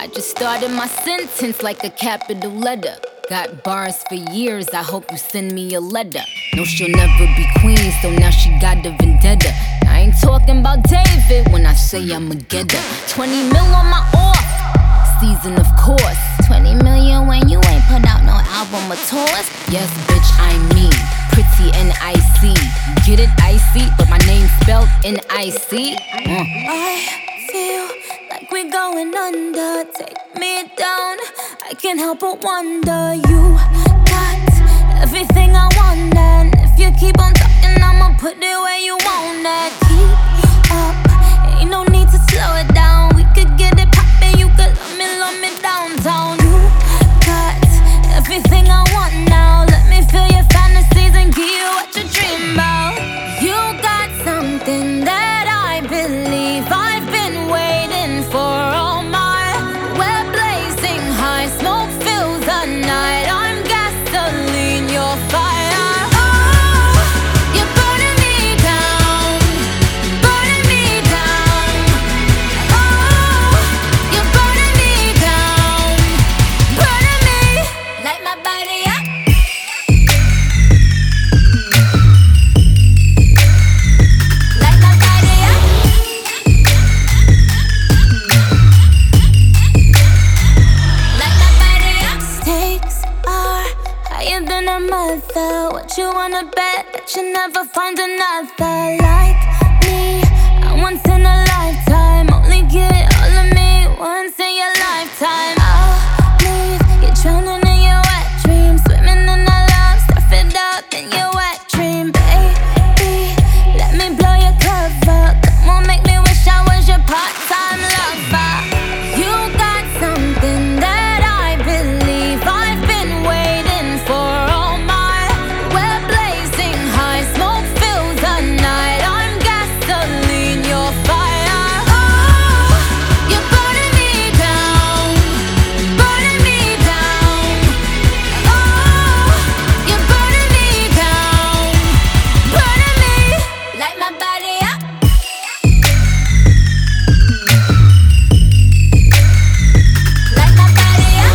I just started my sentence like a capital letter. Got bars for years, I hope you send me a letter. No, she'll never be queen, so now she got a vendetta. I ain't talking about David when I say I'ma get her. 20 mil on my off season, of course. 20 million when you ain't put out no album or tours. Yes, bitch, I'm me, pretty N-I-C. Get it, icy, but my name's spelled N-I-C. I feel like we're going under. Take me down, I can't help but wonder. You got everything I want, and if you keep on talking, I'ma put it where you want it. Keep up, ain't no need to slow it down. We could get it poppin', you could love me downtown. You got everything I want now. Let me feel your fantasies and give you what you dream about. You got something that I believe I've been waiting for all my. We're blazing high, smoke fills the night. I'm gasoline, you're fire. Oh, you're burning me down, burning me down. Oh, you're burning me down, burning me. Light my body up. Light my body up. Light my body up. Stakes are higher than a mother. What you wanna bet that you never find another like me? I once in a lifetime. Only get all of me once in your lifetime. I'll leave you drowning in your wet dreams, swimming in the love, surf it up in your wet dream, baby. Let me blow your cover. Come on, make me wish I was your part-time lover. You got something that I believe I've been waiting for all my. We're blazing high, smoke fills the night. I'm gasoline, you're fire. Oh, you're burning me down, burning me down. Oh, you're burning me down, burning me. Light my body up. Light my body up.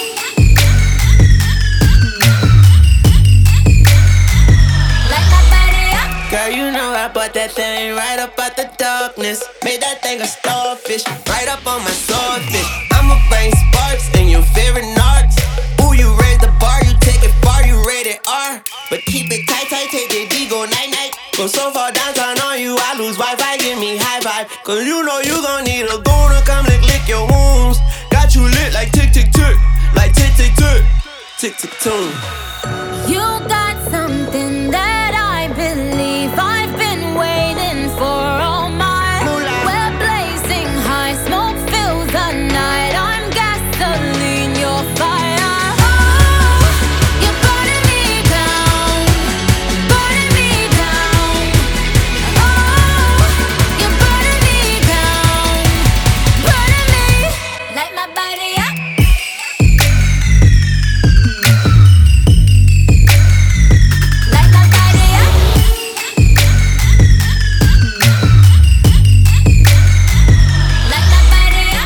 Light my body up. Girl, you know I bought that thing right up out the darkness. Made that thing a starfish, right up on my swordfish. I'ma bring sparks in your favorite narcs. Ooh, you raise the bar, you take it far, you rated R. But keep it tight, tight, take the D, go night-night. Go so far downtown on you, I lose Wi-Fi, give me high five. Cause you know you gon' need a goon to come lick your wounds. Got you lit like tick, tick, tick, like tick, tick, tick, tick, tick, tune.